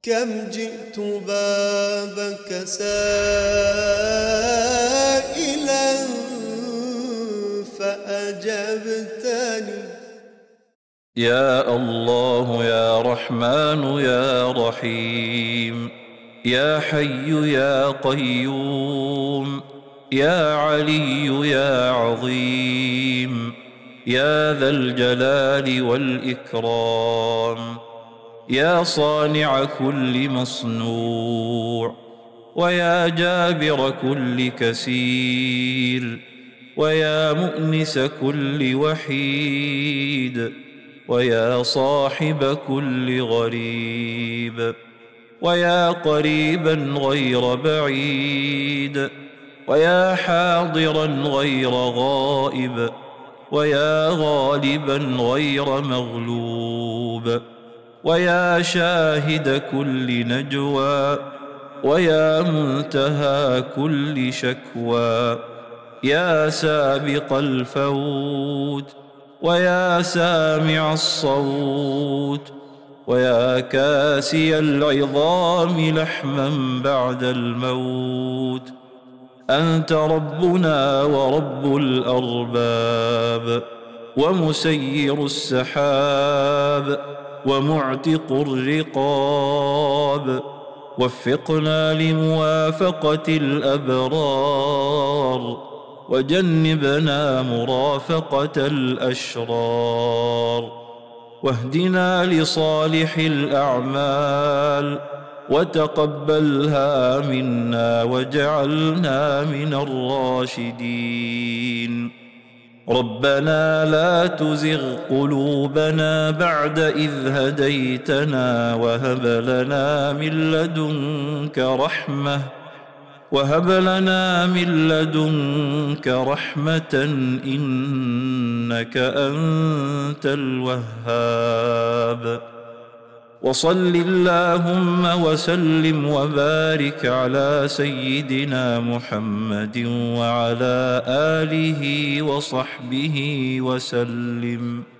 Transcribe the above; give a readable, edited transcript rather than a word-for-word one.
كم جئت بابك سائلا فأجبتني. يا الله يا رحمن يا رحيم، يا حي يا قيوم، يا علي يا عظيم، يا ذا الجلال والإكرام، يا صانع كل مصنوع، ويا جابر كل كسير، ويا مؤنس كل وحيد، ويا صاحب كل غريب، ويا قريبا غير بعيد، ويا حاضرا غير غائب، ويا غالبا غير مغلوب، ويا شاهد كل نجوى، ويا منتهى كل شكوى، يا سابق الفوت، ويا سامع الصوت، ويا كاسي العظام لحما بعد الموت. أنت ربنا ورب الأرباب، ومسير السحاب، ومعتق الرقاب. وفقنا لموافقة الأبرار، وجنبنا مرافقة الأشرار، واهدنا لصالح الأعمال، وتقبلها منا واجعلنا من الراشدين. ربنا لا تزغ قلوبنا بعد إذ هديتنا، وهب لنا من لدنك رحمة إنك أنت الوهاب. وصل اللهم وسلم وبارك على سيدنا محمد وعلى آله وصحبه وسلم.